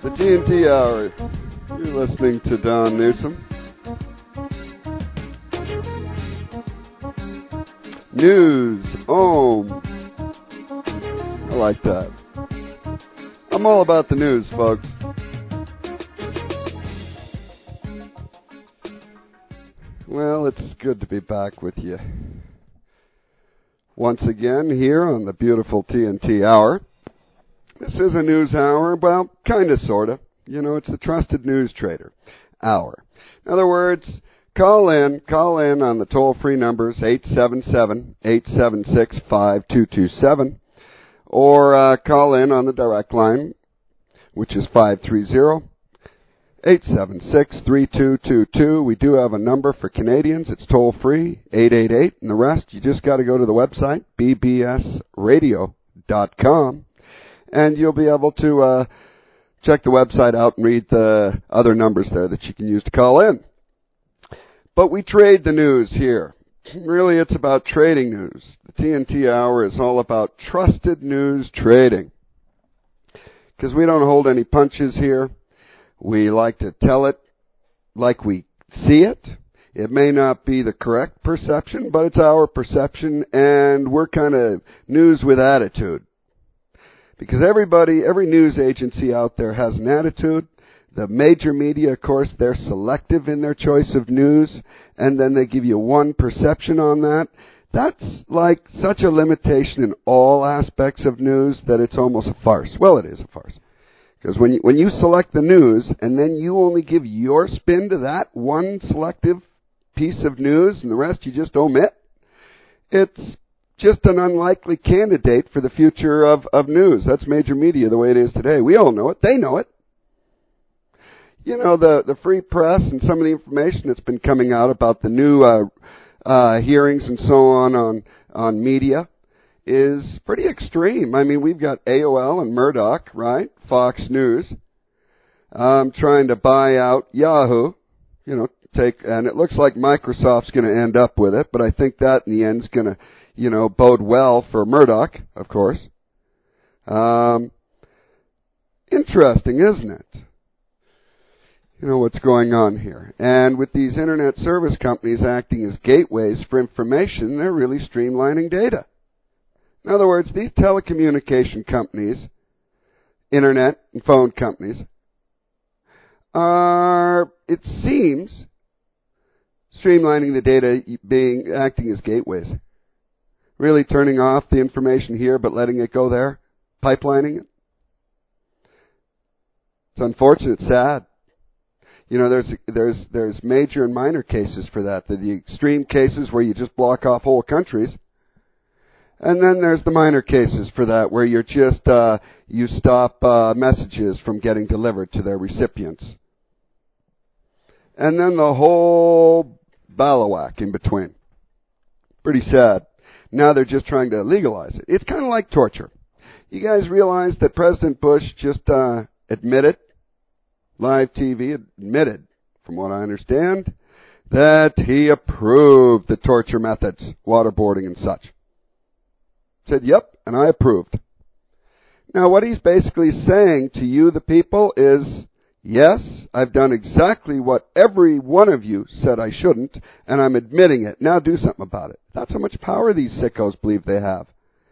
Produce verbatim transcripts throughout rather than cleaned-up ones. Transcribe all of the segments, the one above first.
The T N T Hour. You're listening to Don Newsom. News. Oh, I like that. I'm all about the news, folks. Well, it's good to be back with you once again here on the beautiful T N T Hour. This is a news hour, well, kind of, sort of. You know, it's the Trusted News Trader Hour. In other words, call in, call in on the toll-free numbers eight seven seven, eight seven six, five two two seven, or uh, call in on the direct line, which is five three zero, eight seven six, three two two two. We do have a number for Canadians. It's toll-free, eight eight eight, and the rest, you just got to go to the website, b b s radio dot com. And you'll be able to uh, check the website out and read the other numbers there that you can use to call in. But we trade the news here. Really, it's about trading news. The T N T Hour is all about trusted news trading. Because we don't hold any punches here. We like to tell it like we see it. It may not be the correct perception, but it's our perception, and we're kind of news with attitude. Because everybody, every news agency out there has an attitude. The major media, of course, they're selective in their choice of news, and then they give you one perception on that. That's like such a limitation in all aspects of news that it's almost a farce. Well, it is a farce. Because when you, when you select the news, and then you only give your spin to that one selective piece of news, and the rest you just omit, it's just an unlikely candidate for the future of, of news. That's major media the way it is today. We all know it. They know it. You know, the, the free press and some of the information that's been coming out about the new uh, uh, hearings and so on, on on media is pretty extreme. I mean, we've got A O L and Murdoch, right? Fox News, um, trying to buy out Yahoo. You know, take, and it looks like Microsoft's going to end up with it, but I think that in the end is going to, you know, bode well for Murdoch, of course. Um, interesting, isn't it? You know, what's going on here. And with these internet service companies acting as gateways for information, they're really streamlining data. In other words, these telecommunication companies, internet and phone companies, are, it seems, streamlining the data, being acting as gateways. Really turning off the information here but letting it go there, pipelining it. It's unfortunate, it's sad. You know, there's there's there's major and minor cases for that. The, the extreme cases where you just block off whole countries. And then there's the minor cases for that, where you're just, uh, you stop uh, messages from getting delivered to their recipients. And then the whole ballawhack in between. Pretty sad. Now they're just trying to legalize it. It's kind of like torture. You guys realize that President Bush just uh, admitted, live T V admitted, from what I understand, that he approved the torture methods, waterboarding and such. Said, yep, and I approved. Now, what he's basically saying to you, the people, is, yes, I've done exactly what every one of you said I shouldn't, and I'm admitting it. Now do something about it. That's how much power these sickos believe they have.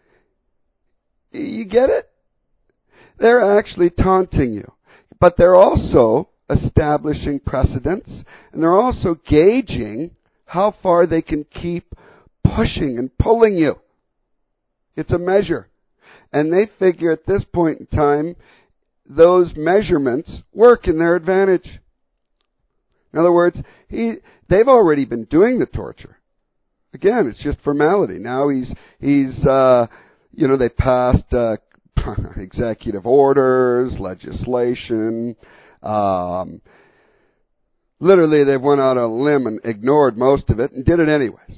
You get it? They're actually taunting you. But they're also establishing precedents, and they're also gauging how far they can keep pushing and pulling you. It's a measure. And they figure at this point in time, those measurements work in their advantage. In other words, he, they've already been doing the torture. Again, it's just formality. Now he's, he's, uh, you know, they passed uh, executive orders, legislation. Um, literally, they went out on a limb and ignored most of it and did it anyways.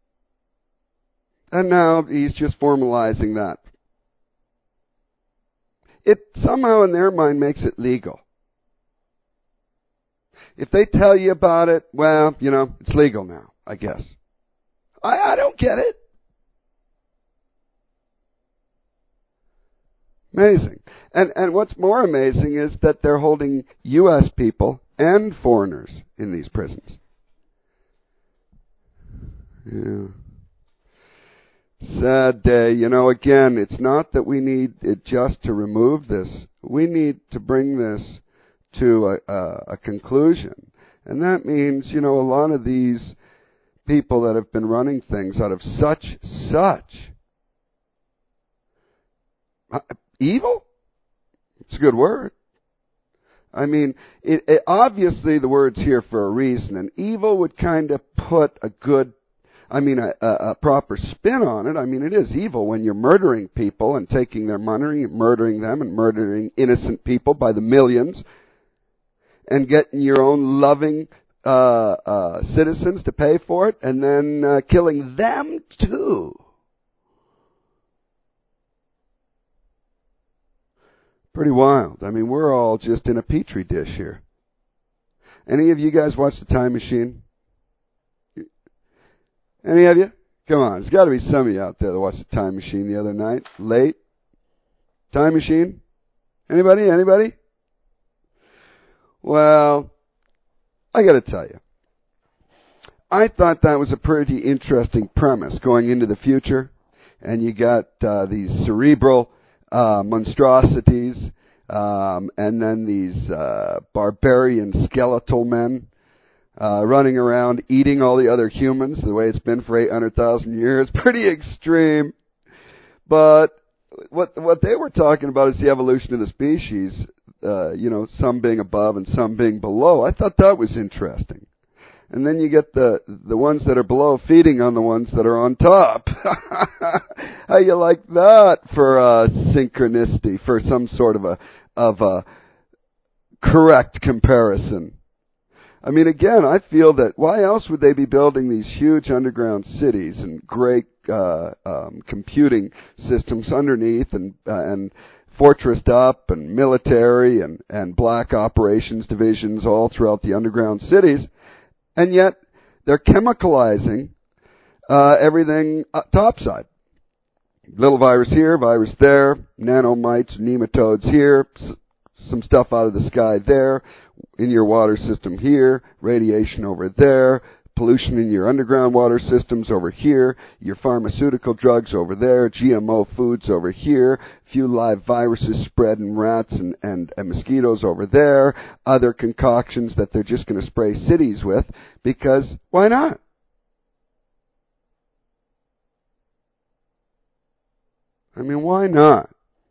And now he's just formalizing that. It somehow in their mind makes it legal. If they tell you about it, well, you know, it's legal now, I guess. I, I don't get it. Amazing. And and what's more amazing is that they're holding U S people and foreigners in these prisons. Yeah. Sad day. You know, again, it's not that we need it just to remove this. We need to bring this to a, a, a conclusion. And that means, you know, a lot of these people that have been running things out of such, such uh, evil? It's a good word. I mean, it, it, obviously the word's here for a reason, and evil would kind of put a good, I mean, a, a, a proper spin on it. I mean, it is evil when you're murdering people and taking their money, murdering them and murdering innocent people by the millions, and getting your own loving uh, uh, citizens to pay for it, and then uh, killing them too. Pretty wild. I mean, we're all just in a petri dish here. Any of you guys watch The Time Machine? Any of you? Come on, there's got to be some of you out there that watched The Time Machine the other night. Late? Time Machine? Anybody? Anybody? Well, I got to tell you, I thought that was a pretty interesting premise going into the future. And you got uh, these cerebral uh, monstrosities, um, and then these uh, barbarian skeletal men uh, running around eating all the other humans the way it's been for eight hundred thousand years. Pretty extreme. But what what they were talking about is the evolution of the species, uh, you know, some being above and some being below. I thought that was interesting. And then you get the the ones that are below feeding on the ones that are on top. How you like that for uh, synchronicity, for some sort of a of a correct comparison? I mean, again, I feel that why else would they be building these huge underground cities and great uh, um, computing systems underneath and uh, and fortressed up and military and, and black operations divisions all throughout the underground cities? And yet, they're chemicalizing uh, everything uh, topside. Little virus here, virus there, nanomites, nematodes here, s- some stuff out of the sky there, in your water system here, radiation over there, pollution in your underground water systems over here, your pharmaceutical drugs over there, G M O foods over here, few live viruses spread in rats and, and, and mosquitoes over there, other concoctions that they're just going to spray cities with, because why not? I mean, why not?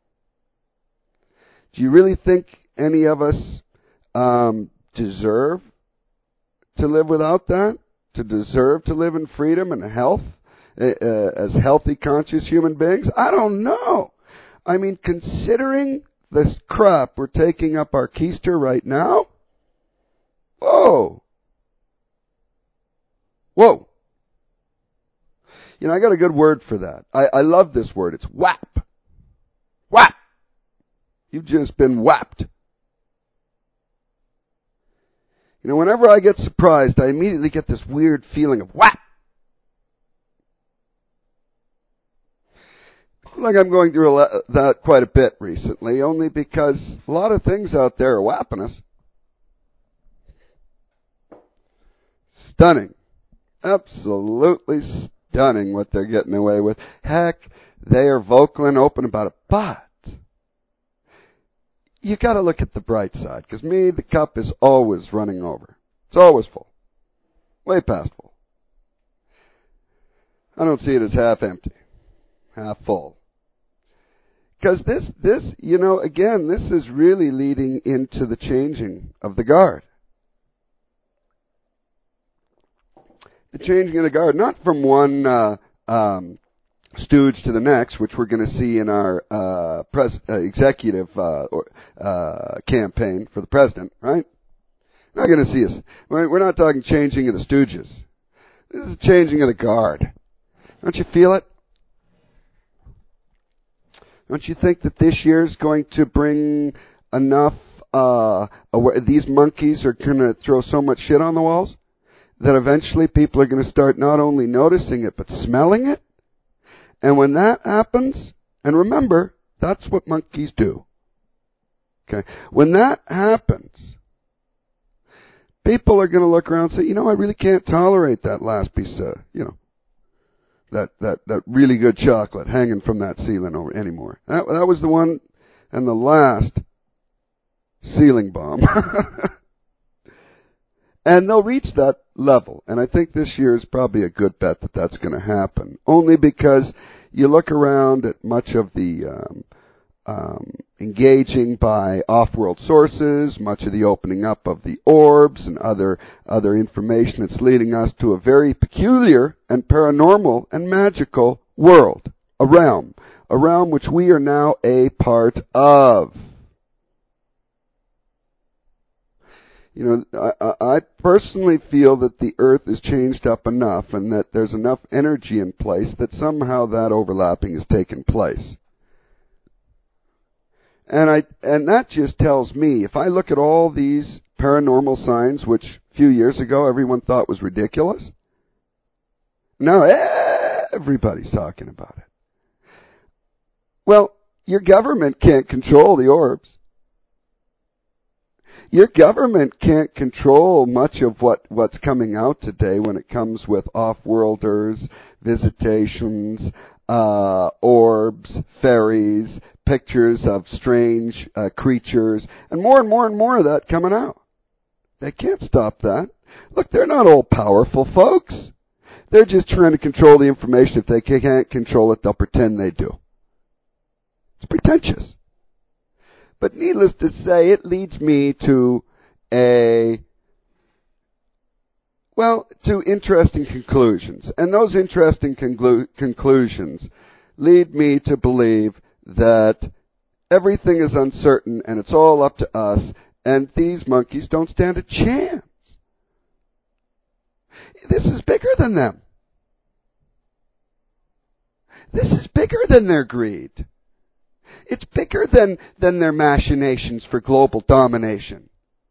Do you really think any of us um, deserve to live without that? To deserve to live in freedom and health uh, as healthy, conscious human beings? I don't know. I mean, considering this crap we're taking up our keister right now, whoa. Whoa. You know, I got a good word for that. I, I love this word. It's whap. Whap. You've just been whapped. You know, whenever I get surprised, I immediately get this weird feeling of whap. I feel like I'm going through a lot, that quite a bit recently, only because a lot of things out there are whapping us. Stunning. Absolutely stunning what they're getting away with. Heck, they are vocal and open about it, but you got to look at the bright side, because me, the cup is always running over. It's always full. Way past full. I don't see it as half empty. Half full. Because this, this, you know, again, this is really leading into the changing of the guard. The changing of the guard, not from one uh, um, stooge to the next, which we're going to see in our uh, pres- uh, executive uh, or, uh, campaign for the president, right? Not going to see us. We're not talking changing of the stooges. This is changing of the guard. Don't you feel it? Don't you think that this year is going to bring enough, uh, aware- these monkeys are going to throw so much shit on the walls that eventually people are going to start not only noticing it, but smelling it? And when that happens, and remember, That's what monkeys do. Okay? When that happens, people are going to look around and say, you know, I really can't tolerate that last piece of, you know, that, that, that really good chocolate hanging from that ceiling over anymore. That, that was the one and the last ceiling bomb. And they'll reach that level. And I think this year is probably a good bet that that's going to happen. Only because you look around at much of the um, um, engaging by off-world sources, much of the opening up of the orbs and other other information that's leading us to a very peculiar and paranormal and magical world, a realm, a realm which we are now a part of. You know, I, I personally feel that the Earth is changed up enough and that there's enough energy in place that somehow that overlapping has taken place. And I and that just tells me, if I look at all these paranormal signs, which a few years ago everyone thought was ridiculous, now everybody's talking about it. Well, your government can't control the orbs. Your government can't control much of what, what's coming out today when it comes with off-worlders, visitations, uh, orbs, fairies, pictures of strange uh, creatures, and more and more and more of that coming out. They can't stop that. Look, they're not all powerful folks. They're just trying to control the information. If they can't control it, they'll pretend they do. It's pretentious. But needless to say, it leads me to a, well, to interesting conclusions. And those interesting conclu- conclusions lead me to believe that everything is uncertain and it's all up to us, and these monkeys don't stand a chance. This is bigger than them. This is bigger than their greed. It's bigger than, than their machinations for global domination.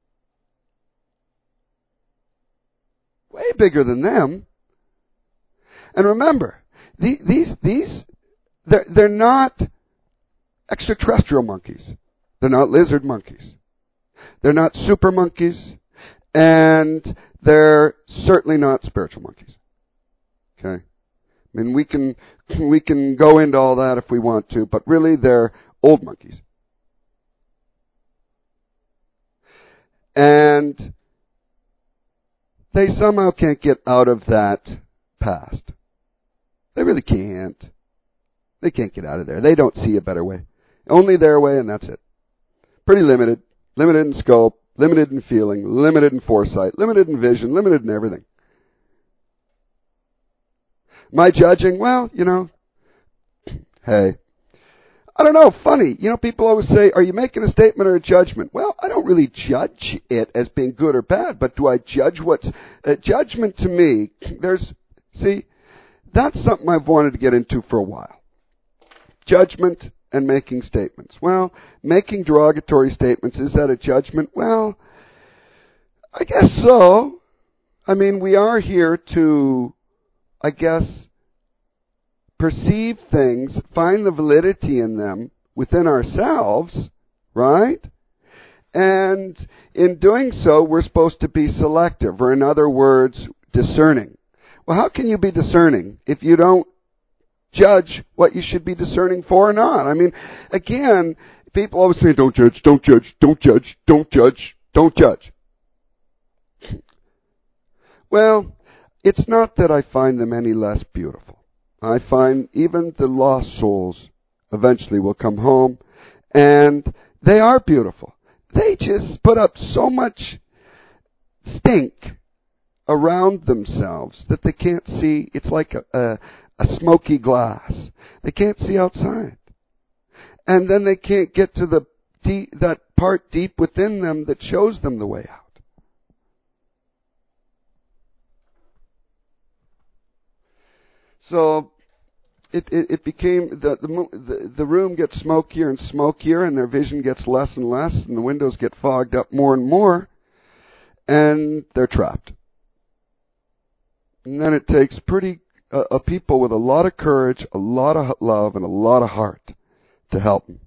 Way bigger than them. And remember, the, these, these, they're, they're not extraterrestrial monkeys. They're not lizard monkeys. They're not super monkeys. And they're certainly not spiritual monkeys. Okay? I mean, we can we can go into all that if we want to, but really they're old monkeys. And they somehow can't get out of that past. They really can't. They can't get out of there. They don't see a better way. Only their way, and that's it. Pretty limited. Limited in scope, limited in feeling, limited in foresight, limited in vision, limited in everything. My judging, well, you know, hey, I don't know, funny. You know, people always say, are you making a statement or a judgment? Well, I don't really judge it as being good or bad, but do I judge what's... Uh, judgment to me, there's... See, that's something I've wanted to get into for a while. Judgment and making statements. Well, making derogatory statements, is that a judgment? Well, I guess so. I mean, we are here to... I guess, perceive things, find the validity in them within ourselves, right? And in doing so, we're supposed to be selective, or in other words, discerning. Well, how can you be discerning if you don't judge what you should be discerning for or not? I mean, again, people always say, don't judge, don't judge, don't judge, don't judge, don't judge. Well, it's not that I find them any less beautiful. I find even the lost souls eventually will come home, and they are beautiful. They just put up so much stink around themselves that they can't see. It's like a, a, a smoky glass. They can't see outside. And then they can't get to the deep, that part deep within them that shows them the way out. So it, it, it became, the, the, the room gets smokier and smokier, and their vision gets less and less, and the windows get fogged up more and more, and they're trapped. And then it takes pretty uh, uh, people with a lot of courage, a lot of love, and a lot of heart to help them.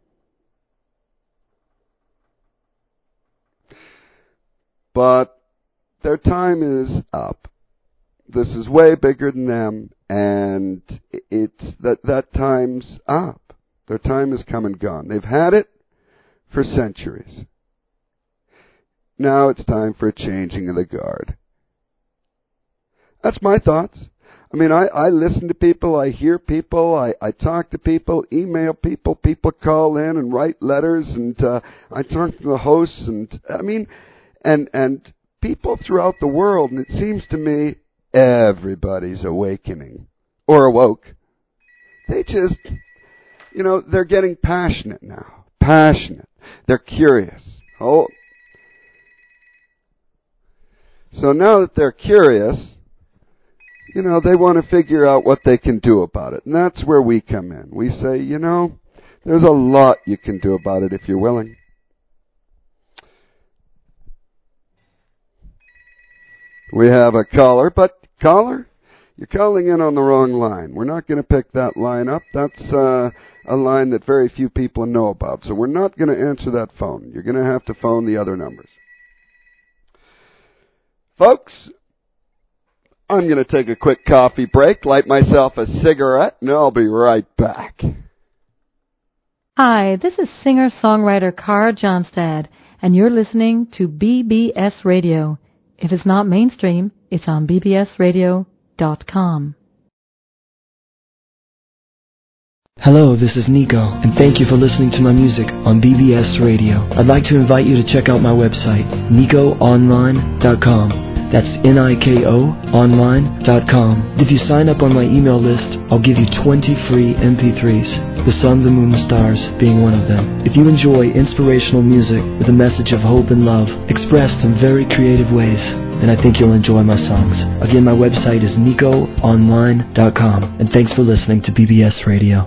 But their time is up. This is way bigger than them, and it's that that time's up. Their time has come and gone. They've had it for centuries. Now it's time for a changing of the guard. That's my thoughts. I mean, I, I listen to people, I hear people, I, I talk to people, email people, people call in and write letters, and uh, I talk to the hosts, and I mean, and and people throughout the world, and it seems to me everybody's awakening or awoke. They just, you know, they're getting passionate now. Passionate. They're curious. Oh. So now that they're curious, you know, they want to figure out what they can do about it. And that's where we come in. We say, you know, there's a lot you can do about it if you're willing. We have a caller, but caller, you're calling in on the wrong line. We're not going to pick that line up. That's uh, a line that very few people know about. So we're not going to answer that phone. You're going to have to phone the other numbers. Folks, I'm going to take a quick coffee break, light myself a cigarette, and I'll be right back. Hi, this is singer-songwriter Cara Johnstad, and you're listening to B B S Radio. If it's not mainstream, it's on b b s radio dot com. Hello, this is Nico, and thank you for listening to my music on B B S Radio. I'd like to invite you to check out my website, nico online dot com. That's N I K O online dot com. If you sign up on my email list, I'll give you twenty free M P threes, The Sun, the Moon, and Stars being one of them. If you enjoy inspirational music with a message of hope and love, expressed in very creative ways, and I think you'll enjoy my songs. Again, my website is nico online dot com, and thanks for listening to B B S Radio.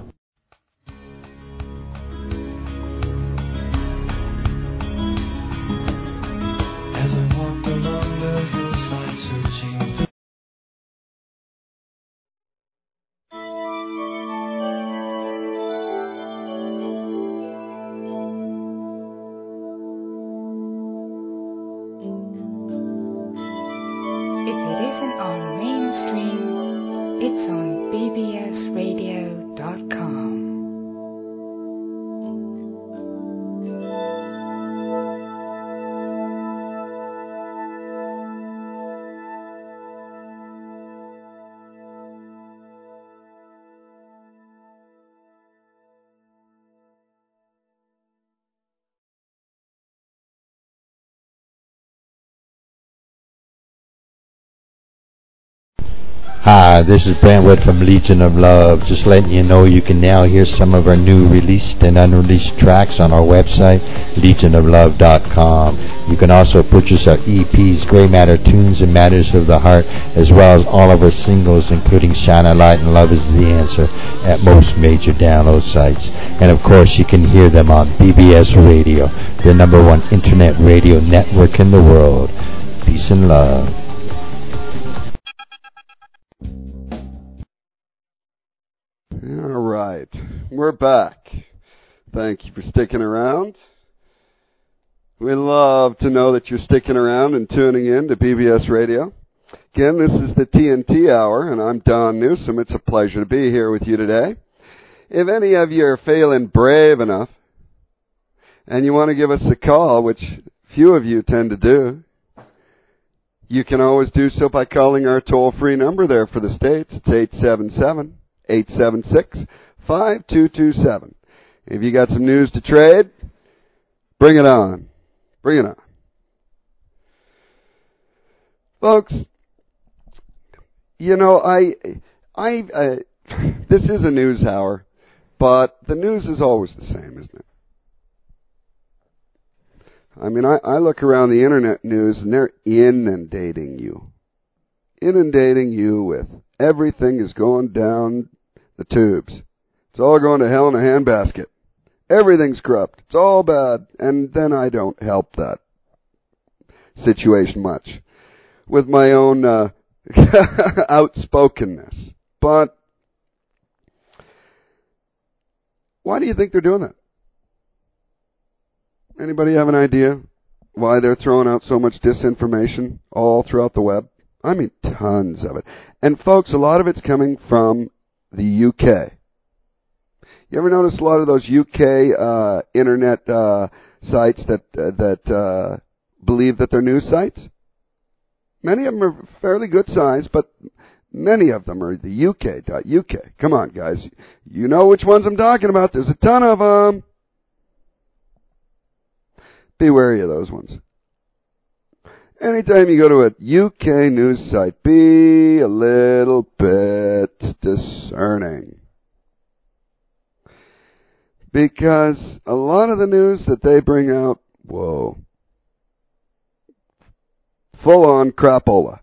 Hi, this is Brentwood from Legion of Love. Just letting you know you can now hear some of our new released and unreleased tracks on our website, legion of love dot com. You can also purchase our E Ps, Gray Matter Tunes and Matters of the Heart, as well as all of our singles, including Shine a Light and Love is the Answer, at most major download sites. And of course, you can hear them on B B S Radio, the number one internet radio network in the world. Peace and love. All right, we're back. Thank you for sticking around. We love to know that you're sticking around and tuning in to B B S Radio. Again, this is the T N T Hour, and I'm Don Newsom. It's a pleasure to be here with you today. If any of you are feeling brave enough and you want to give us a call, which few of you tend to do, you can always do so by calling our toll-free number there for the States. It's eight seven seven, eight seven six, five two two seven. If you got some news to trade, bring it on. Bring it on. Folks, you know, I, I, uh, this is a news hour, but the news is always the same, isn't it? I mean, I, I look around the internet news and they're inundating you. Inundating you with everything is going down the tubes. It's all going to hell in a handbasket. Everything's corrupt. It's all bad. And then I don't help that situation much with my own uh, outspokenness. But Why do you think they're doing that? Anybody have an idea why they're throwing out so much disinformation all throughout the web? I mean, tons of it. And folks, a lot of it's coming from the U K. You ever notice a lot of those U K uh, internet uh, sites that uh, that uh, believe that they're news sites? Many of them are fairly good size, but many of them are the U K dot U K. Come on, guys. You know which ones I'm talking about. There's a ton of them. Be wary of those ones. Anytime you go to a U K news site, be a little bit discerning. Because a lot of the news that they bring out, whoa, full-on crapola.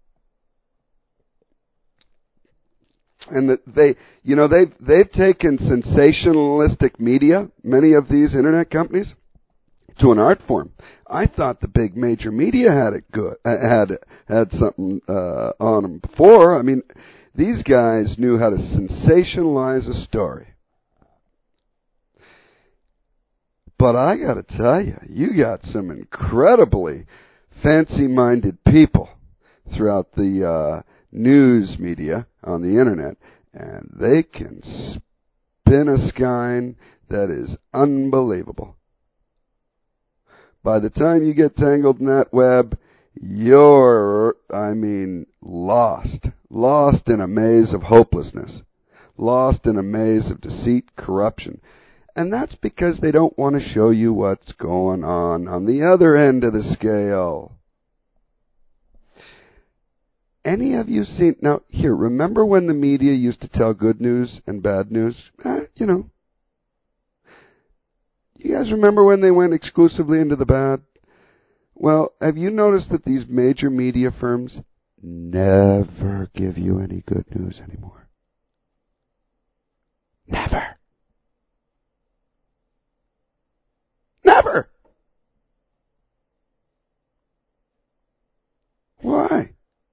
And that they, you know, they've, they've taken sensationalistic media, many of these internet companies, to an art form. I thought the big major media had it good, had had something uh, on them before. I mean, these guys knew how to sensationalize a story. But I got to tell you, you got some incredibly fancy-minded people throughout the uh, news media on the internet, and they can spin a skein that is unbelievable. By the time you get tangled in that web, you're, I mean, lost. Lost in a maze of hopelessness. Lost in a maze of deceit, corruption. And that's because they don't want to show you what's going on on the other end of the scale. Any of you seen... Now, here, remember when the media used to tell good news and bad news? Eh, you know. You guys remember when they went exclusively into the bad? Well, have you noticed that these major media firms never give you any good news anymore? Never. Never. Why?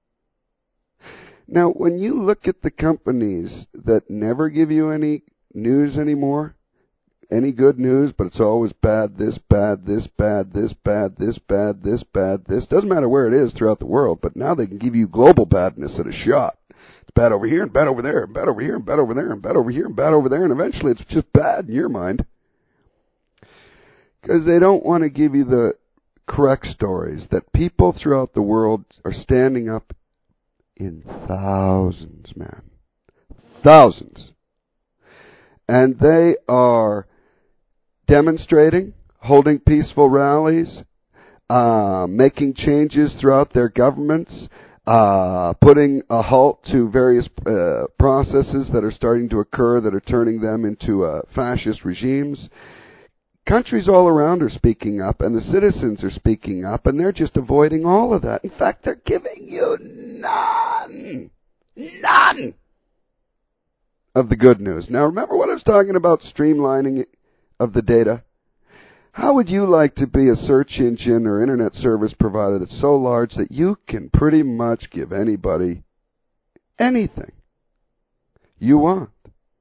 Now, when you look at the companies that never give you any news anymore, any good news, but it's always bad, this, bad, this, bad, this, bad, this, bad, this, bad, this. Doesn't matter where it is throughout the world, but now they can give you global badness at a shot. It's bad over here and bad over there, and bad over here and bad over there, and bad over here and bad over there, and eventually it's just bad in your mind. Because they don't want to give you the correct stories that people throughout the world are standing up in thousands, man. Thousands. And they are demonstrating, holding peaceful rallies, uh, making changes throughout their governments, uh, putting a halt to various uh, processes that are starting to occur that are turning them into uh, fascist regimes. Countries all around are speaking up, and the citizens are speaking up, and they're just avoiding all of that. In fact, they're giving you none, none of the good news. Now, remember what I was talking about, streamlining of the data? How would you like to be a search engine or internet service provider that's so large that you can pretty much give anybody anything you want?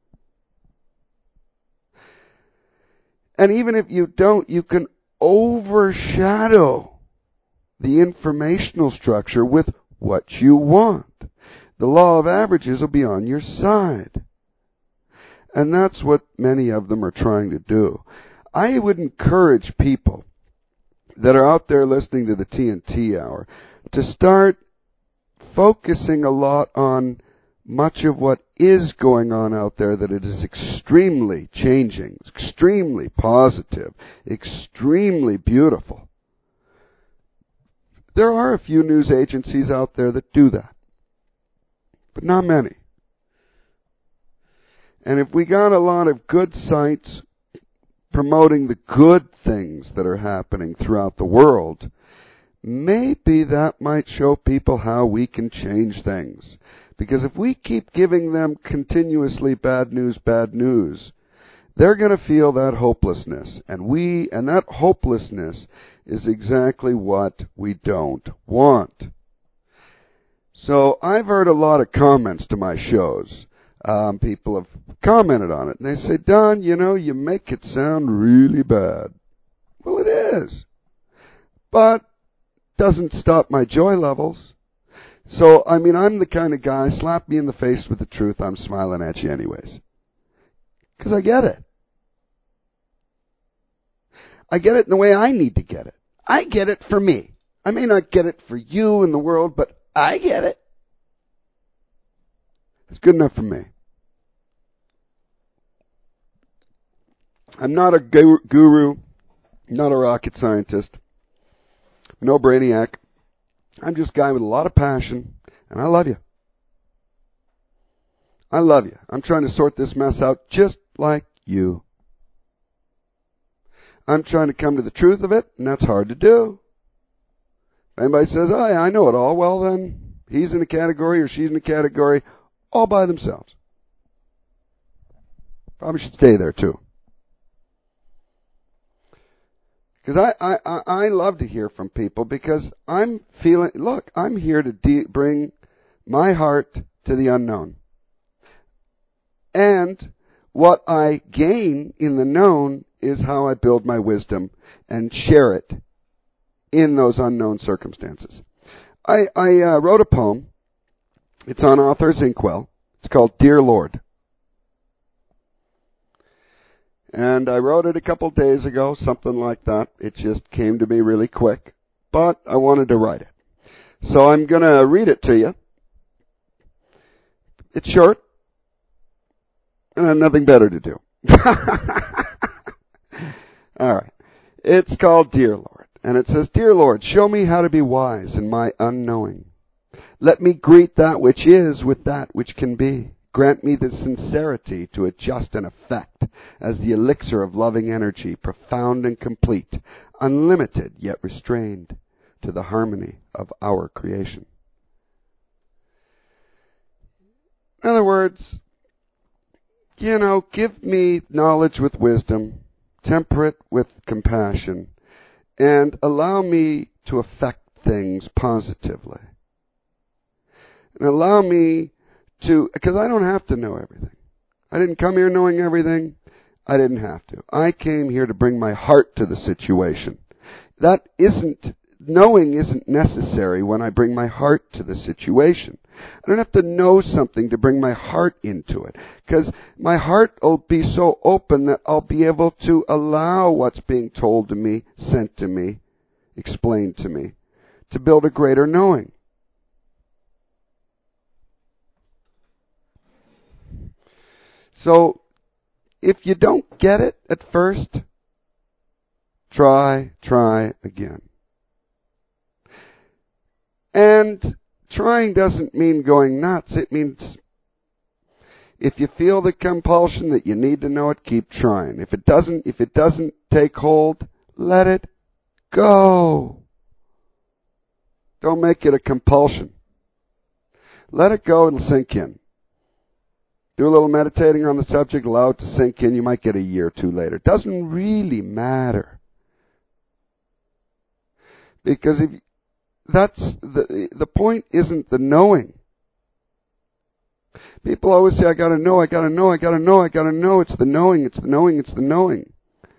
And even if you don't, you can overshadow the informational structure with what you want. The law of averages will be on your side. And that's what many of them are trying to do. I would encourage people that are out there listening to the T N T Hour to start focusing a lot on much of what is going on out there, that it is extremely changing, extremely positive, extremely beautiful. There are a few news agencies out there that do that, but not many. And if we got a lot of good sites promoting the good things that are happening throughout the world, maybe that might show people how we can change things. Because if we keep giving them continuously bad news, bad news, they're going to feel that hopelessness. And we, and that hopelessness is exactly what we don't want. So I've heard a lot of comments to my shows Um, people have commented on it, and they say, Don, you know, you make it sound really bad. Well, it is. But doesn't stop my joy levels. So, I mean, I'm the kind of guy, slap me in the face with the truth, I'm smiling at you anyways. Because I get it. I get it in the way I need to get it. I get it for me. I may not get it for you and the world, but I get it. It's good enough for me. I'm not a guru, not a rocket scientist, no brainiac. I'm just a guy with a lot of passion, and I love you. I love you. I'm trying to sort this mess out just like you. I'm trying to come to the truth of it, and that's hard to do. If anybody says, oh, yeah, I know it all, well, then he's in a category or she's in a category all by themselves. Probably should stay there, too. Because I, I, I love to hear from people because I'm feeling, look, I'm here to de- bring my heart to the unknown. And what I gain in the known is how I build my wisdom and share it in those unknown circumstances. I, I uh, wrote a poem. It's on Authors Inkwell. It's called Dear Lord. And I wrote it a couple days ago, something like that. It just came to me really quick. But I wanted to write it. So I'm going to read it to you. It's short. And I have nothing better to do. All right. It's called Dear Lord. And it says, Dear Lord, show me how to be wise in my unknowing. Let me greet that which is with that which can be. Grant me the sincerity to adjust and effect as the elixir of loving energy, profound and complete, unlimited yet restrained to the harmony of our creation. In other words, you know, give me knowledge with wisdom, temper it with compassion, and allow me to affect things positively. And allow me to, because I don't have to know everything. I didn't come here knowing everything. I didn't have to. I came here to bring my heart to the situation. That isn't, knowing isn't necessary when I bring my heart to the situation. I don't have to know something to bring my heart into it, because my heart will be so open that I'll be able to allow what's being told to me, sent to me, explained to me, to build a greater knowing. So, if you don't get it at first, try, try again. And trying doesn't mean going nuts. It means if you feel the compulsion that you need to know it, keep trying. If it doesn't, if it doesn't take hold, let it go. Don't make it a compulsion. Let it go and sink in. Do a little meditating on the subject, allow it to sink in. You might get a year or two later. It doesn't really matter. Because if that's the the point isn't the knowing. People always say, I gotta know, I gotta know, I gotta know, I gotta know. It's the knowing, it's the knowing, it's the knowing.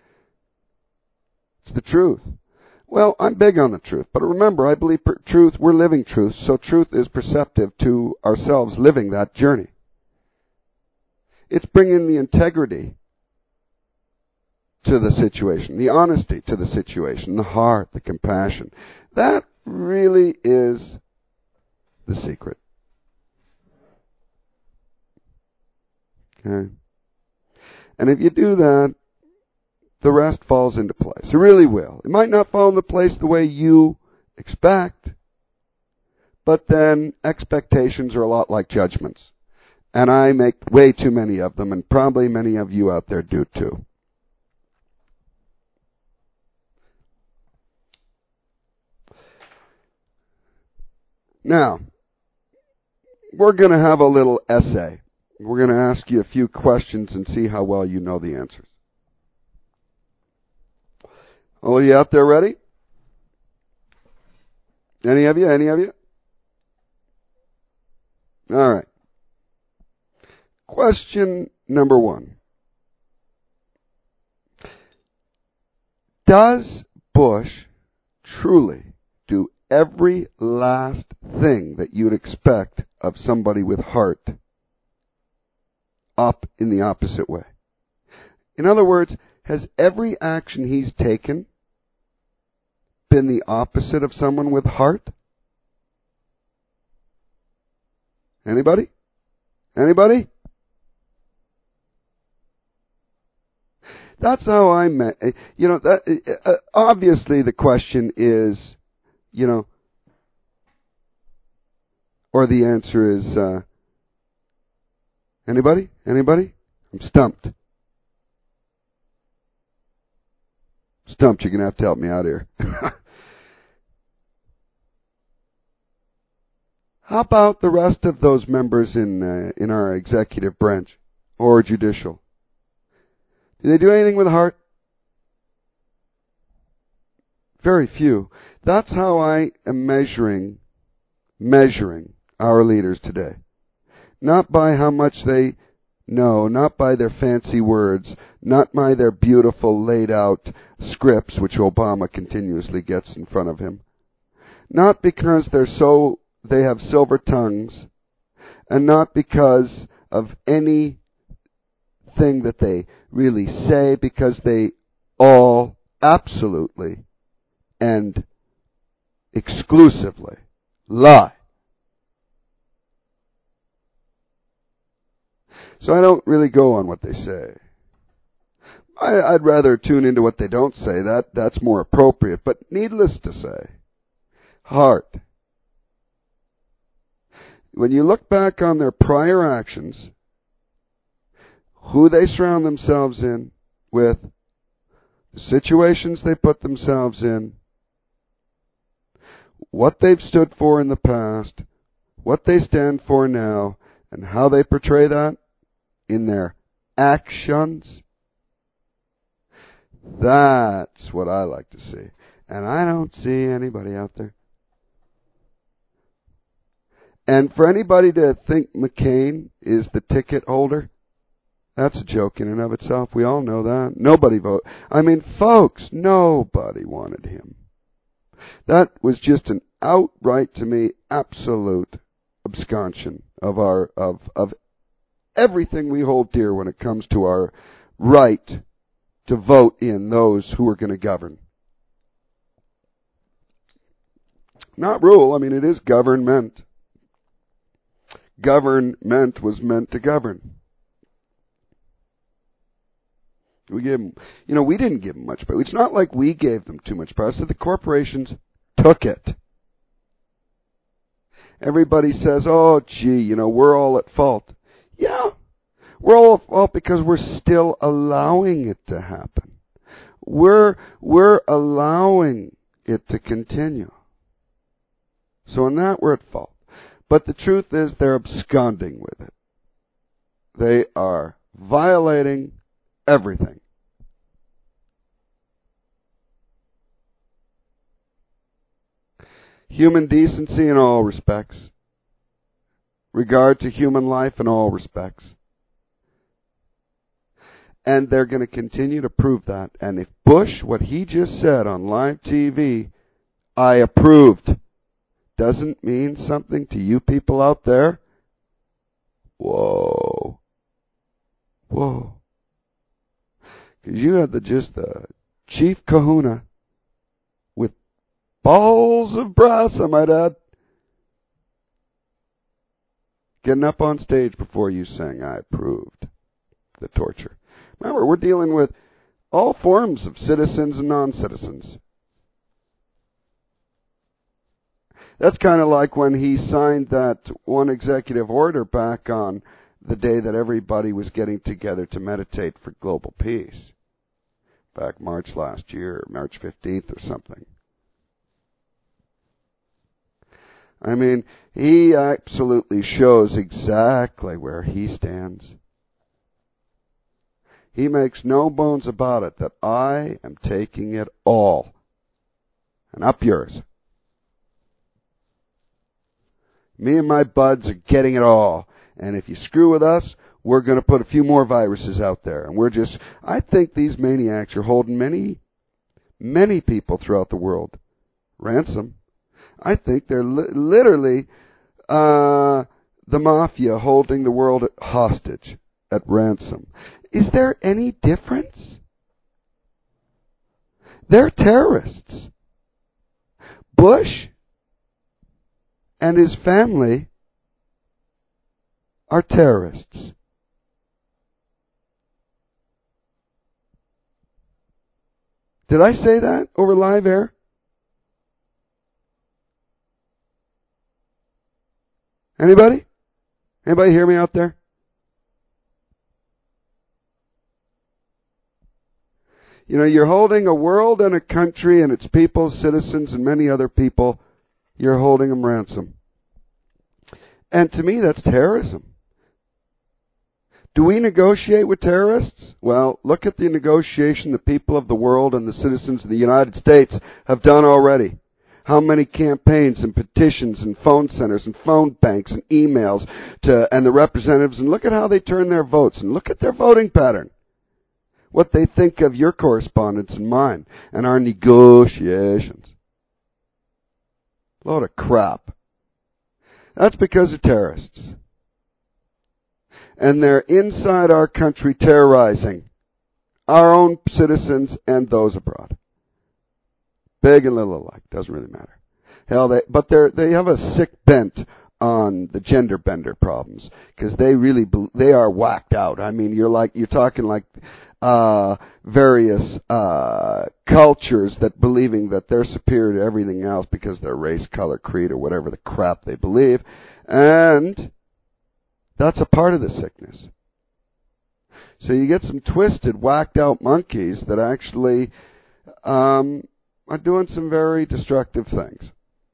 It's the truth. Well, I'm big on the truth. But remember, I believe per- truth, we're living truth. So truth is perceptive to ourselves living that journey. It's bringing the integrity to the situation, the honesty to the situation, the heart, the compassion. That really is the secret. Okay? And if you do that, the rest falls into place. It really will. It might not fall into place the way you expect, but then expectations are a lot like judgments. And I make way too many of them, and probably many of you out there do too. Now, we're going to have a little essay. We're going to ask you a few questions and see how well you know the answers. All you out there ready? Any of you? Any of you? All right. Question number one. Does Bush truly do every last thing that you'd expect of somebody with heart up in the opposite way? In other words, has every action he's taken been the opposite of someone with heart? Anybody? Anybody? That's how I met. You know, that, uh, obviously the question is, you know, or the answer is, uh, anybody? Anybody? I'm stumped. Stumped, you're going to have to help me out here. How about the rest of those members in uh, in our executive branch or judicial? Do they do anything with the heart? Very few. That's how I am measuring measuring our leaders today. Not by how much they know, not by their fancy words, not by their beautiful laid out scripts, which Obama continuously gets in front of him. Not because they're so, they have silver tongues, and not because of any thing that they really say, because they all absolutely and exclusively lie. So I don't really go on what they say. I, I'd rather tune into what they don't say. That that's more appropriate. But needless to say, heart. When you look back on their prior actions, who they surround themselves in with, the situations they put themselves in, what they've stood for in the past, what they stand for now, and how they portray that in their actions, that's what I like to see. And I don't see anybody out there. And for anybody to think McCain is the ticket holder, that's a joke in and of itself. We all know that. Nobody voted. I mean, folks, nobody wanted him. That was just an outright, to me, absolute absconsion of our of of everything we hold dear when it comes to our right to vote in those who are going to govern. Not rule. I mean, it is government. Government was meant to govern. We gave them, you know, we didn't give them much power. It's not like we gave them too much power. So the corporations took it. Everybody says, oh, gee, you know, we're all at fault. Yeah, we're all at fault because we're still allowing it to happen. We're, we're allowing it to continue. So in that, we're at fault. But the truth is they're absconding with it. They are violating everything. Human decency in all respects. Regard to human life in all respects. And they're going to continue to prove that. And if Bush, what he just said on live T V, I approved, doesn't mean something to you people out there, whoa. Whoa. Because you had the, just the chief kahuna with balls of brass, I might add, getting up on stage before you sang, I approved the torture. Remember, we're dealing with all forms of citizens and non-citizens. That's kind of like when he signed that one executive order back on the day that everybody was getting together to meditate for global peace. Back March last year, March fifteenth or something. I mean, he absolutely shows exactly where he stands. He makes no bones about it that I am taking it all. And up yours. Me and my buds are getting it all. And if you screw with us, we're going to put a few more viruses out there. And we're just, I think these maniacs are holding many, many people throughout the world ransom. I think they're li- literally uh, the mafia holding the world hostage at ransom. Is there any difference? They're terrorists. Bush and his family are terrorists. Did I say that over live air? Anybody? Anybody hear me out there? You know, you're holding a world and a country and its people, citizens, and many other people. You're holding them ransom. And to me, that's terrorism. Do we negotiate with terrorists? Well, look at the negotiation the people of the world and the citizens of the United States have done already. How many campaigns and petitions and phone centers and phone banks and emails to and the representatives, and look at how they turn their votes, and look at their voting pattern. What they think of your correspondence and mine and our negotiations. Load of crap. That's because of terrorists. And they're inside our country terrorizing our own citizens and those abroad. Big and little alike. Doesn't really matter. Hell, they, but they're, they have a sick bent on the gender bender problems. Because they really, they are whacked out. I mean, you're like, you're talking like, uh, various, uh, cultures that believing that they're superior to everything else because of their race, color, creed, or whatever the crap they believe. And that's a part of the sickness. So you get some twisted, whacked out monkeys that actually, um, are doing some very destructive things.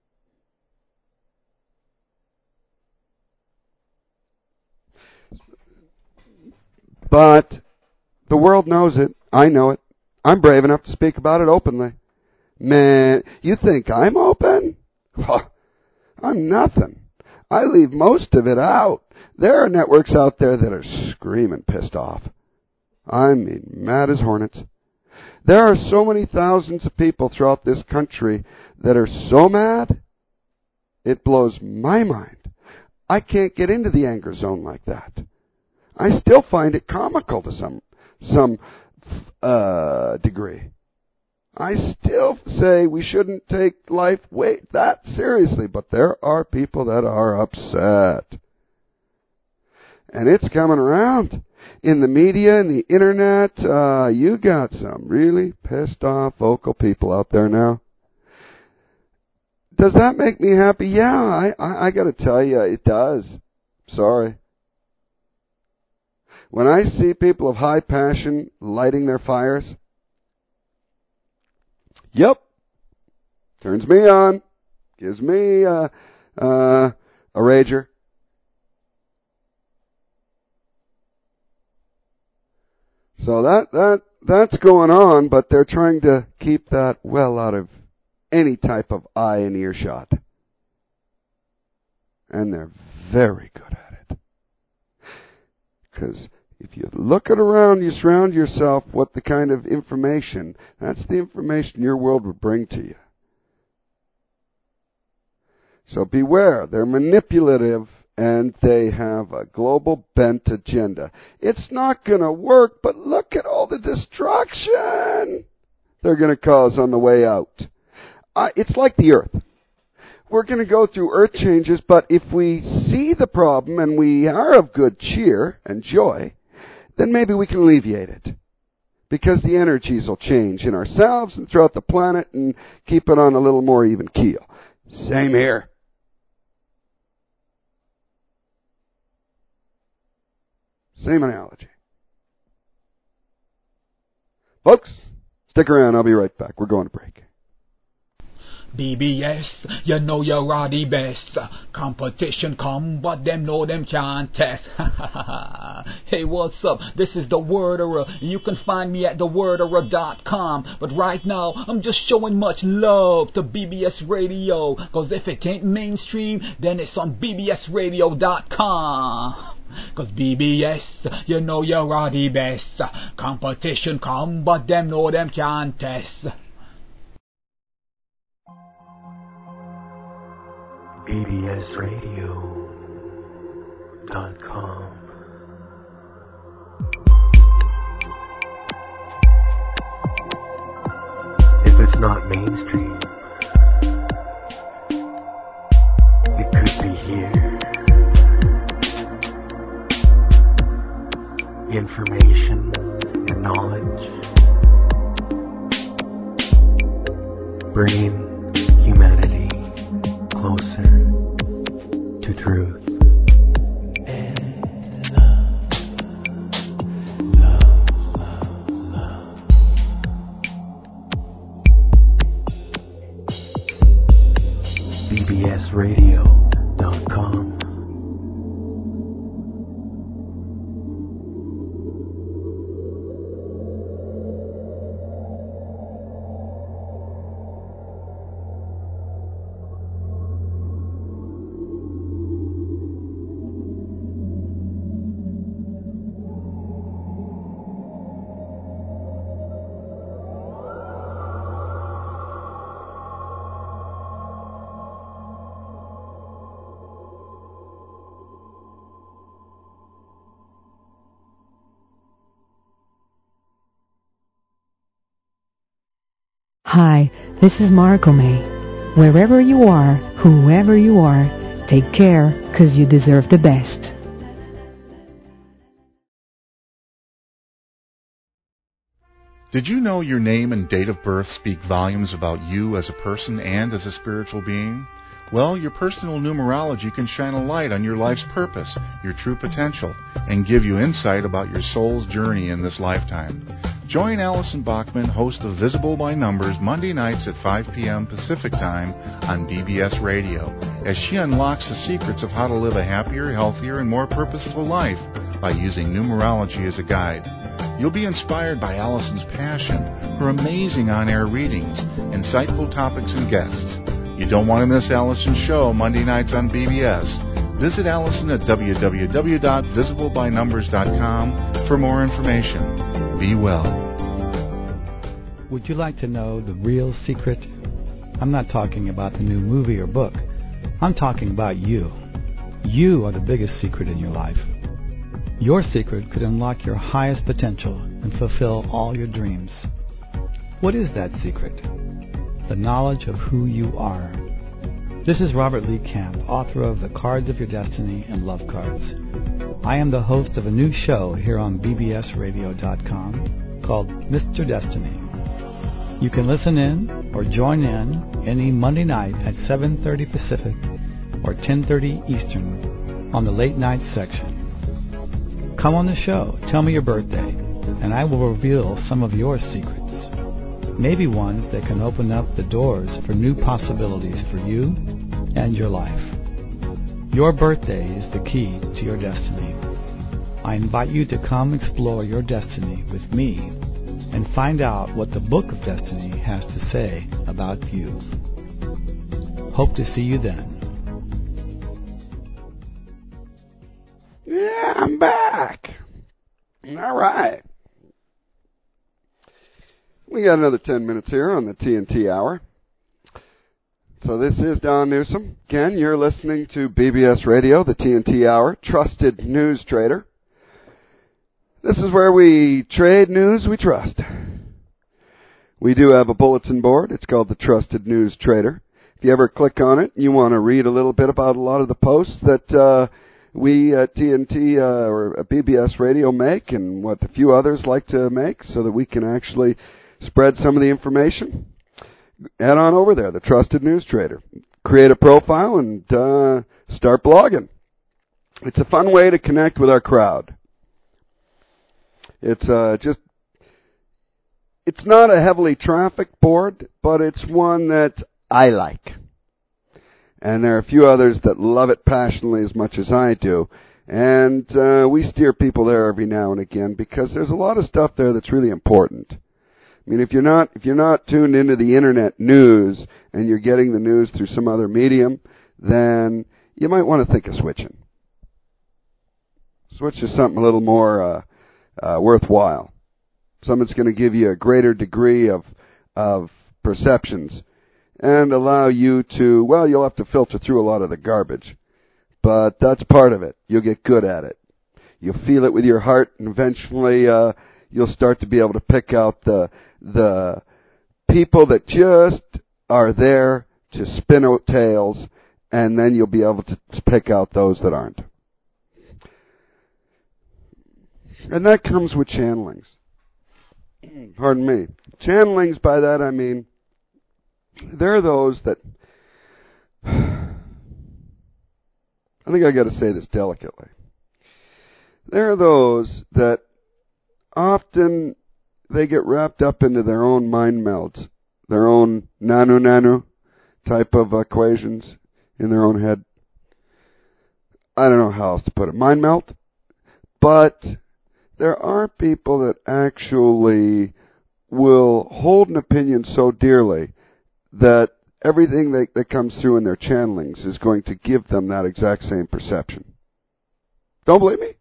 But the world knows it. I know it. I'm brave enough to speak about it openly. Man, you think I'm open? I'm nothing. I leave most of it out. There are networks out there that are screaming pissed off. I mean, mad as hornets. There are so many thousands of people throughout this country that are so mad, it blows my mind. I can't get into the anger zone like that. I still find it comical to some some uh, degree. I still say we shouldn't take life way that seriously, but there are people that are upset. And it's coming around. In the media and the internet, uh, you got some really pissed off vocal people out there now. Does that make me happy? Yeah, I, I, I got to tell you, it does. Sorry. When I see people of high passion lighting their fires, yep, turns me on, gives me uh, uh, a rager. So that, that that's going on, but they're trying to keep that well out of any type of eye and earshot. And they're very good at it. Because if you look at around, you surround yourself with the kind of information, that's the information your world would bring to you. So beware, they're manipulative. And they have a global bent agenda. It's not going to work, but look at all the destruction they're going to cause on the way out. Uh, it's like the earth. We're going to go through earth changes, but if we see the problem and we are of good cheer and joy, then maybe we can alleviate it. Because the energies will change in ourselves and throughout the planet and keep it on a little more even keel. Same here. Same analogy. Folks, stick around. I'll be right back. We're going to break. B B S, you know you're the best. Competition come, but them know them can't test. Hey, what's up? This is the Worderer. You can find me at the worderer dot com. But right now, I'm just showing much love to B B S Radio. Cause if it ain't mainstream, then it's on B B S radio dot com. Cause B B S, you know you are the best. Competition come, but them know them can't test. B B S radio dot com. If it's not mainstream, it could be here. Information and knowledge, bringing humanity closer to truth. And love, love, love, love. B B S radio dot com. Hi, this is Marco May. Wherever you are, whoever you are, take care, 'cause you deserve the best. Did you know your name and date of birth speak volumes about you as a person and as a spiritual being? Well, your personal numerology can shine a light on your life's purpose, your true potential, and give you insight about your soul's journey in this lifetime. Join Alison Bachman, host of Visible by Numbers, Monday nights at five p.m. Pacific Time on B B S Radio, as she unlocks the secrets of how to live a happier, healthier, and more purposeful life by using numerology as a guide. You'll be inspired by Alison's passion, her amazing on-air readings, insightful topics, and guests. You don't want to miss Alison's show Monday nights on B B S. Visit Alison at w w w dot visible by numbers dot com for more information. Be well. Would you like to know the real secret? I'm not talking about the new movie or book. I'm talking about you. You are the biggest secret in your life. Your secret could unlock your highest potential and fulfill all your dreams. What is that secret? The knowledge of who you are. This is Robert Lee Camp, author of The Cards of Your Destiny and Love Cards. I am the host of a new show here on B B S radio dot com called Mister Destiny. You can listen in or join in any Monday night at seven thirty Pacific or ten thirty Eastern on the late night section. Come on the show, tell me your birthday, and I will reveal some of your secrets. Maybe ones that can open up the doors for new possibilities for you and your life. Your birthday is the key to your destiny. I invite you to come explore your destiny with me and find out what the Book of Destiny has to say about you. Hope to see you then. Yeah, I'm back. All right. We got another ten minutes here on the T N T Hour. So this is Don Newsom. Again, you're listening to B B S Radio, the T N T Hour, Trusted News Trader. This is where we trade news we trust. We do have a bulletin board. It's called the Trusted News Trader. If you ever click on it, you want to read a little bit about a lot of the posts that uh, we at T N T uh, or at B B S Radio make and what a few others like to make so that we can actually spread some of the information. Head on over there, the Trusted News Trader. Create a profile and uh, start blogging. It's a fun way to connect with our crowd. It's uh, just, it's not a heavily trafficked board, but it's one that I like. And there are a few others that love it passionately as much as I do. And uh, we steer people there every now and again because there's a lot of stuff there that's really important. I mean, if you're not if you're not tuned into the internet news and you're getting the news through some other medium, then you might want to think of switching. Switch to something a little more uh, uh, worthwhile. Something that's going to give you a greater degree of of perceptions and allow you to, well, you'll have to filter through a lot of the garbage. But that's part of it. You'll get good at it. You'll feel it with your heart, and eventually uh, you'll start to be able to pick out the the people that just are there to spin out tales, and then you'll be able to pick out those that aren't. And that comes with channelings. Pardon me. Channelings, by that I mean, there are those that, I think I got to say this delicately. There are those that often they get wrapped up into their own mind melds, their own nanu-nanu type of equations in their own head. I don't know how else to put it. Mind melt. But there are people that actually will hold an opinion so dearly that everything that, that comes through in their channelings is going to give them that exact same perception. Don't believe me?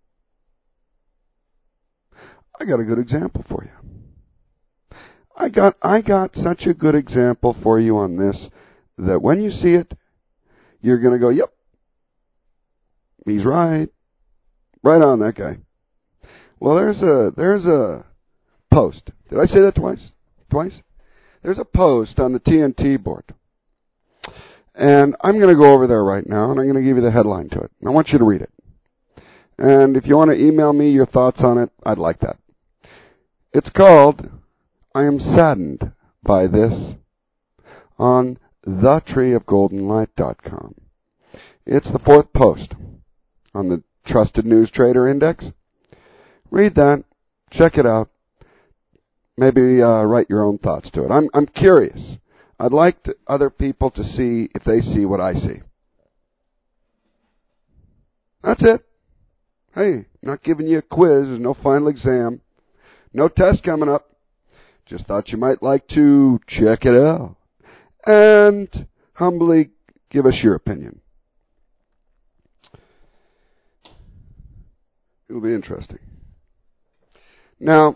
I got a good example for you. I got I got such a good example for you on this that when you see it, you're going to go, yep, he's right. Right on, that guy. Well, there's a there's a post. Did I say that twice? Twice? There's a post on the T N T board. And I'm going to go over there right now, and I'm going to give you the headline to it. And I want you to read it. And if you want to email me your thoughts on it, I'd like that. It's called, I Am Saddened by This, on the tree of golden light dot com. It's the fourth post on the Trusted News Trader Index. Read that. Check it out. Maybe uh, write your own thoughts to it. I'm I'm curious. I'd like to, other people to see if they see what I see. That's it. Hey, not giving you a quiz. There's no final exam. No test coming up. Just thought you might like to check it out. And humbly give us your opinion. It'll be interesting. Now,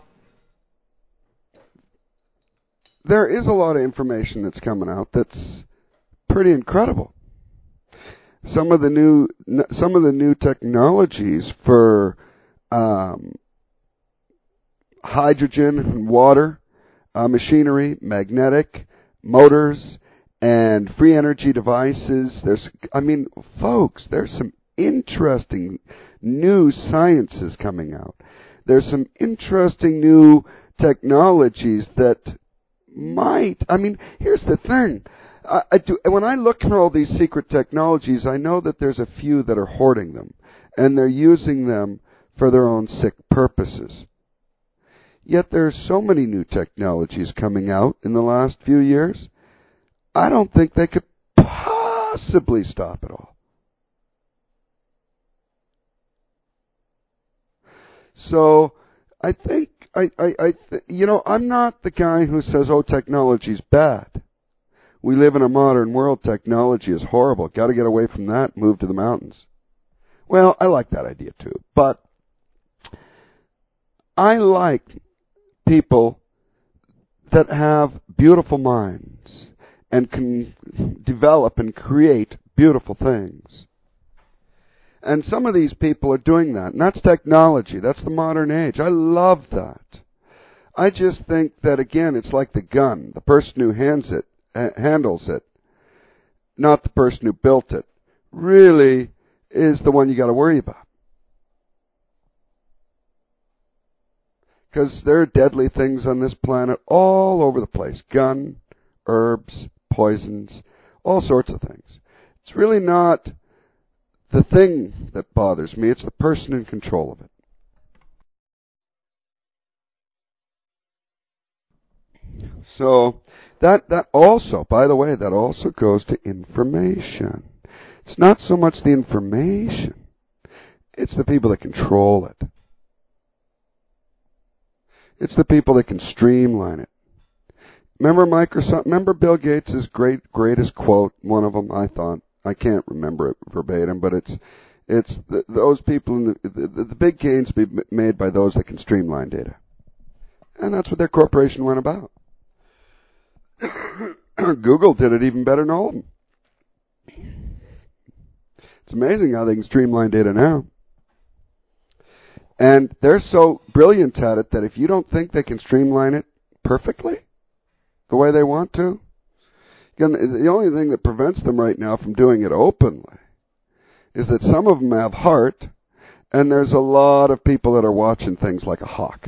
there is a lot of information that's coming out that's pretty incredible. Some of the new, some of the new technologies for um, hydrogen and water, uh, machinery, magnetic, motors, and free energy devices. There's, I mean, folks, there's some interesting new sciences coming out. There's some interesting new technologies that might, I mean, here's the thing. I, I do, when I look for all these secret technologies, I know that there's a few that are hoarding them, and they're using them for their own sick purposes. Yet there's so many new technologies coming out in the last few years, I don't think they could possibly stop it all. So I think, I, I, I th- you know, I'm not the guy who says, oh, technology's bad. We live in a modern world. Technology is horrible. Got to get away from that, move to the mountains. Well, I like that idea too. But I like people that have beautiful minds and can develop and create beautiful things. And some of these people are doing that. And that's technology. That's the modern age. I love that. I just think that, again, it's like the gun. The person who hands it, uh, handles it, not the person who built it, really is the one you got to worry about. Because there are deadly things on this planet all over the place. Gun, herbs, poisons, all sorts of things. It's really not the thing that bothers me. It's the person in control of it. So that that also, by the way, that also goes to information. It's not so much the information. It's the people that control it. It's the people that can streamline it. Remember Microsoft? Remember Bill Gates' great greatest quote? One of them, I thought. I can't remember it verbatim, but it's It's the, those people, in the, the, the big gains be made by those that can streamline data. And that's what their corporation went about. Google did it even better than all of them. It's amazing how they can streamline data now. And they're so brilliant at it that if you don't think they can streamline it perfectly, the way they want to, the only thing that prevents them right now from doing it openly is that some of them have heart, and there's a lot of people that are watching things like a hawk.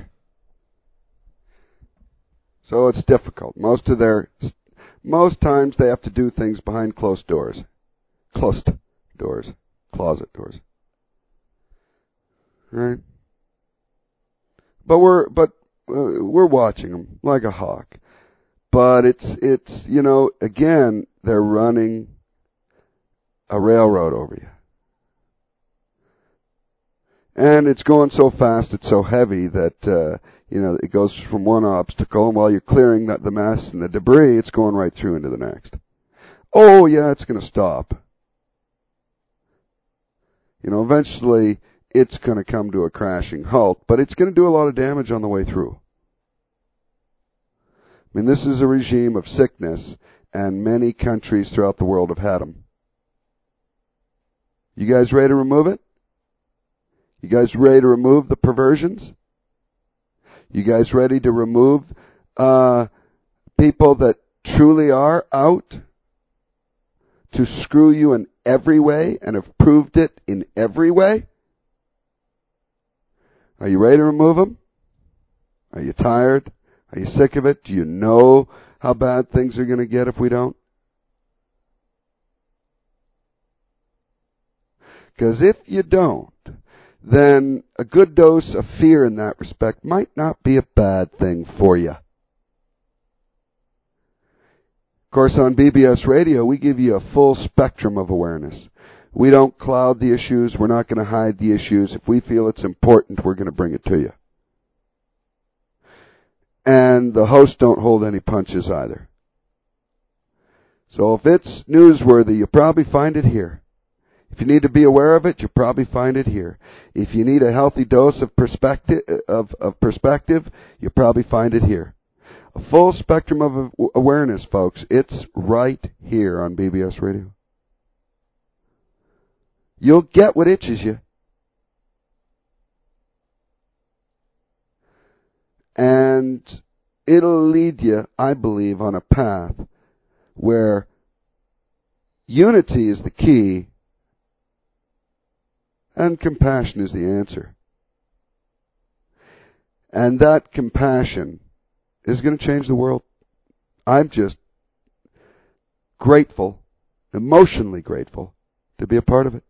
So it's difficult. Most of their, most times they have to do things behind closed doors. Closed doors. Closet doors. Right? But we're, but, uh, we're watching them like a hawk. But it's, it's, you know, again, they're running a railroad over you. And it's going so fast, it's so heavy that, uh, you know, it goes from one obstacle, and while you're clearing the, the mess and the debris, it's going right through into the next. Oh, yeah, it's going to stop. You know, eventually, it's going to come to a crashing halt, but it's going to do a lot of damage on the way through. I mean, this is a regime of sickness, and many countries throughout the world have had them. You guys ready to remove it? You guys ready to remove the perversions? You guys ready to remove uh, people that truly are out to screw you in every way and have proved it in every way? Are you ready to remove them? Are you tired? Are you sick of it? Do you know how bad things are going to get if we don't? Because if you don't, then a good dose of fear in that respect might not be a bad thing for you. Of course, on B B S Radio, we give you a full spectrum of awareness. We don't cloud the issues. We're not going to hide the issues. If we feel it's important, we're going to bring it to you. And the hosts don't hold any punches either. So if it's newsworthy, you'll probably find it here. If you need to be aware of it, you'll probably find it here. If you need a healthy dose of perspective, of, of perspective, you'll probably find it here. A full spectrum of awareness, folks. It's right here on B B S Radio. You'll get what itches you. And it'll lead you, I believe, on a path where unity is the key and compassion is the answer. And that compassion is going to change the world. I'm just grateful, emotionally grateful, to be a part of it.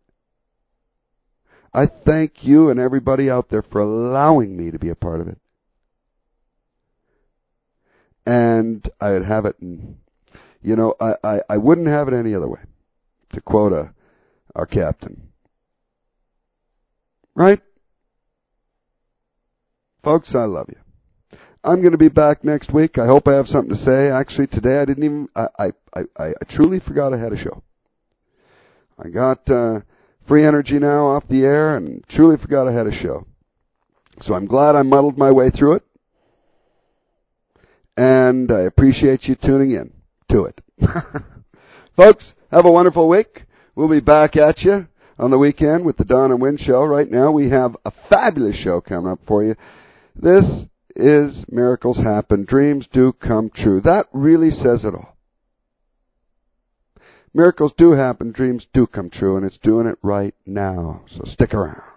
I thank you and everybody out there for allowing me to be a part of it. And I'd have it, in, you know, I, I, I wouldn't have it any other way, to quote a, our captain. Right? Folks, I love you. I'm going to be back next week. I hope I have something to say. Actually, today I didn't even, I, I, I, I truly forgot I had a show. I got uh, free energy now off the air and truly forgot I had a show. So I'm glad I muddled my way through it. And I appreciate you tuning in to it. Folks, have a wonderful week. We'll be back at you on the weekend with the Don and Win Show. Right now we have a fabulous show coming up for you. This is Miracles Happen. Dreams do come true. That really says it all. Miracles do happen. Dreams do come true. And it's doing it right now. So stick around.